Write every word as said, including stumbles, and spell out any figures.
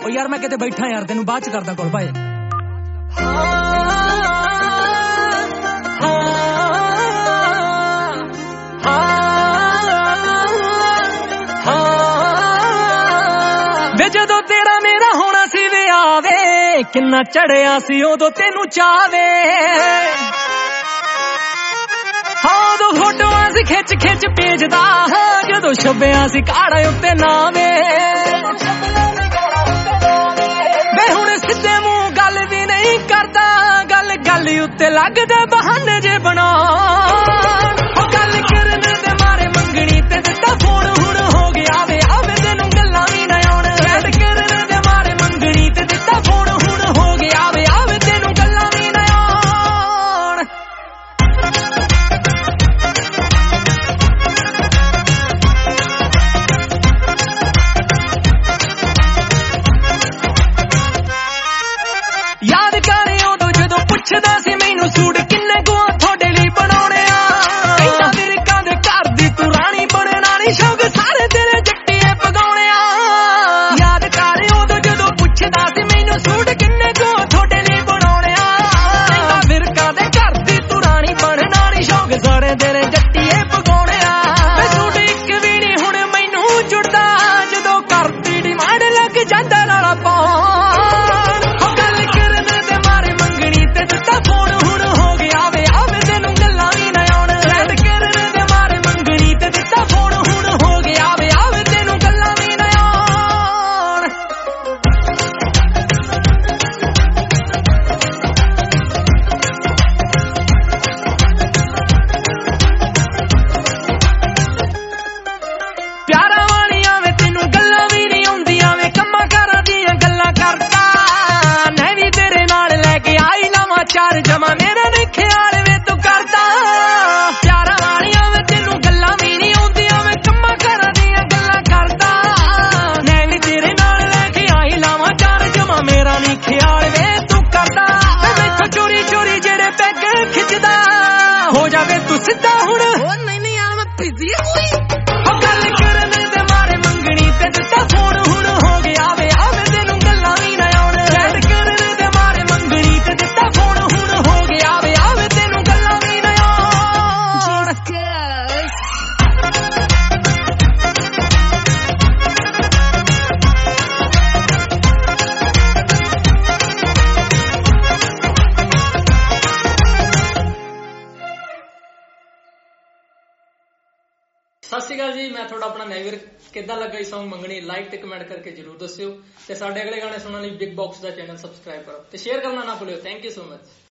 ਉਹ ਯਾਰ ਮੈਂ ਕਿਤੇ ਬੈਠਾ ਯਾਰ, ਤੈਨੂੰ ਬਾਅਦ ਚ ਕਰਦਾ ਕੋਲ ਭਾਈ। ਵੇ ਜਦੋਂ ਤੇਰਾ ਮੇਰਾ ਹੋਣਾ ਸੀ ਵਿਆਹ ਵੇ, ਕਿੰਨਾ ਚੜਿਆ ਸੀ ਉਦੋਂ ਤੈਨੂੰ ਚਾਵੇ। ਹਾਂ ਉਦੋਂ ਫੋਟੋਆਂ ਸੀ ਖਿੱਚ ਖਿੱਚ ਭੇਜਦਾ, ਜਦੋਂ ਛੱਬਿਆ ਸੀ ਕਾੜਾ ਉੱਤੇ ਨਾਵੇਂ। ਵੇ ਹੁਣ ਸਿੱਧੇ ਮੂੰਹ ਗੱਲ ਵੀ ਨਹੀਂ ਕਰਦਾ, ਗੱਲ ਗੱਲ ਉੱਤੇ ਲੱਗਦਾ ਬਹਾਨੇ ਜੇ ਬਣਾ। ਉਹ ਗੱਲ ਕਰਨ ਦੇ ਮਾਰੇ ਮੰਗਣੀ ਤੇ ਦਿੱਤਾ ਫੋਨ, ਹੁਣ ਹੋ ਗਿਆ ਵੇ ਆਵੇ ਤੈਨੂੰ ਗੱਲਾਂ ਵੀ ਨਾ ਆਉਣ। ਗੱਲ ਕਰਨ ਦੇ ਮਾਰੇ ਮੰਗਣੀ ਤੇ ਦਿੱਤਾ ਫੋਨ, ਹੁਣ ਹੋ ਗਿਆ ਵੇ ਆਵੇ ਤੈਨੂੰ ਗੱਲਾਂ ਵੀ ਨਾ ਆਉਣ। ਯਾਦ ਕਰ ਉਦੋਂ ਜਦੋਂ ਪੁੱਛਦਾ ਸੀ ਮੈਨੂੰ ਸੂਟ ਕਿੰਨੇ ਕੁ ਤੁਹਾਡੇ ਲਈ ਬਣਾਉਣੇ ਆ। ਕਹਿੰਦਾ ਵਿਰਕਾਂ ਦੇ ਘਰ ਦੀ ਤੂੰ ਰਾਣੀ ਬਣਨਾ ਨੀ, ਸ਼ੌਕ ਸਾਰੇ ਤੇਰੇ ਜੱਟੀਏ ਪਗਾਉਣੇ ਆ। ਯਾਦ ਕਰ ਉਦੋਂ ਜਦੋਂ ਪੁੱਛਦਾ ਸੀ ਮੈਨੂੰ ਸੂਟ ਕਿੰਨੇ ਕੁ ਤੁਹਾਡੇ ਲਈ ਬਣਾਉਣੇ ਆ। ਕਹਿੰਦਾ ਵਿਰਕਾਂ ਦੇ ਘਰ ਦੀ ਤੂੰ ਰਾਣੀ ਬਣਨਾ ਨੀ, ਸ਼ੌਕ ਸਾਰੇ ਤੇਰੇ ਜੱਟੀਏ ਪਗਾਉਣੇ ਆ। ਵੇ ਸੂਟ ਇੱਕ ਵੀ ਨੀ ਹੁਣ ਮੈਨੂੰ ਜੁੜਦਾ, ਜਦੋਂ ਕਰਦੀ ਡਿਮਾਂਡ ਲੱਗ ਜਾਂਦਾ ਰੌਲਾ ਪਾਉਣ। ਫੋਨ ਹੁਣ ਹੋ ਗਿਆ ਵੇ ਆਵੇ ਤੈਨੂੰ ਗੱਲਾਂ ਵੀ ਨਾ ਆਉਣ। ਰੈਡ ਕਰਨ ਦੇ ਮਾਰੇ ਮੰਗਣੀ ਤੇ ਦਿੱਤਾ ਫੋਨ, ਹੁਣ ਹੋ ਗਿਆ ਵੇ ਆਵੇ ਤੈਨੂੰ ਗੱਲਾਂ ਵੀ ਨਾ ਆਉਣ। ਪਿਆਰਾਂ ਵਾਲੀਆਂ ਵੇ ਤੈਨੂੰ ਗੱਲਾਂ ਵੀ ਨਹੀਂ ਆਉਂਦੀਆਂ ਵੇ, ਕੰਮਾਂ ਕਾਰਾਂ ਦੀਆਂ ਗੱਲਾਂ ਕਰਦਾ। ਮੈਂ ਵੀ ਤੇਰੇ ਨਾਲ ਲੈ ਕੇ ਆਈ ਨਵਾਂ ਚਾਰ ਜਮਾ, ਮੇਰੇ ਦੇ ਖਿਆਲ ਵੇ ਤੂੰ ਕਰਦਾ। ਪਿਆਰਾਂ ਵਾਲੀਆਂ ਵੇ ਤੈਨੂੰ ਗੱਲਾਂ ਵੀ ਨਹੀਂ ਆਉਂਦੀਆਂ ਵੇ, ਕੰਮਾਂ ਕਾਰਾਂ ਦੀਆਂ ਗੱਲਾਂ ਕਰਦਾ। ਮੈਂ ਵੀ ਤੇਰੇ ਨਾਲ ਲੈ ਕੇ ਆਈ ਨਵਾਂ ਚਾਰ ਜਮਾ, ਮੇਰਾ ਨੀ ਖਿਆਲ ਵੇ ਤੂੰ ਕਰਦਾ। ਮੈਥੋਂ ਚੋਰੀ ਚੋਰੀ ਜਿਹੜੇ ਪੈਗ ਖਿੱਚਦਾ, ਹੋ ਜਾਵੇ ਤੂੰ ਸਿੱਧਾ ਹੁਣ। ਉਹ ਨਹੀਂ ਨਹੀਂ ਯਾਰ ਮੈਂ ਬਿਜ਼ੀ ਹੋਈ। ਉਹ ਗੱਲ ਕਰਨ ਦੇ ਮਾਰੇ ਮੰਗਣੀ ਤੇ ਦਿੱਤਾ ਫੋਨ, ਹੁਣ ਹੋ ਗਿਆ ਵੇ ਆਵੇ ਤੈਨੂੰ ਗੱਲਾਂ ਵੀ ਨਾ ਆਉਣ। ਰੈਡ ਕਰਨ ਦੇ ਮਾਰੇ ਮੰਗਣੀ ਤੇ ਦਿੱਤਾ ਫੋਨ, ਹੁਣ ਹੋ ਗਿਆ ਵੇ ਆਵੇ ਤੈਨੂੰ ਗੱਲਾਂ ਵੀ ਨਾ ਆਉਣ। ਸਤਿ ਸ਼੍ਰੀ ਅਕਾਲ ਜੀ, ਮੈਂ ਤੁਹਾਡਾ ਆਪਣਾ ਮੈਵਿਰ। ਕਿੱਦਾਂ ਲੱਗਾ ਇਹ ਸੌਂਗ ਮੰਗਣੀ? ਲਾਈਕ ਤੇ ਕਮੈਂਟ ਕਰਕੇ ਜਰੂਰ ਦੱਸਿਓ, ਤੇ ਸਾਡੇ ਅਗਲੇ ਗਾਣੇ ਸੁਣਨ ਲਈ ਬਿਗ ਬਾਕਸ ਦਾ ਚੈਨਲ ਸਬਸਕ੍ਰਾਈਬ ਕਰੋ ਤੇ ਸ਼ੇਅਰ ਕਰਨਾ ਨਾ ਭੁੱਲਿਓ। Thank you so much.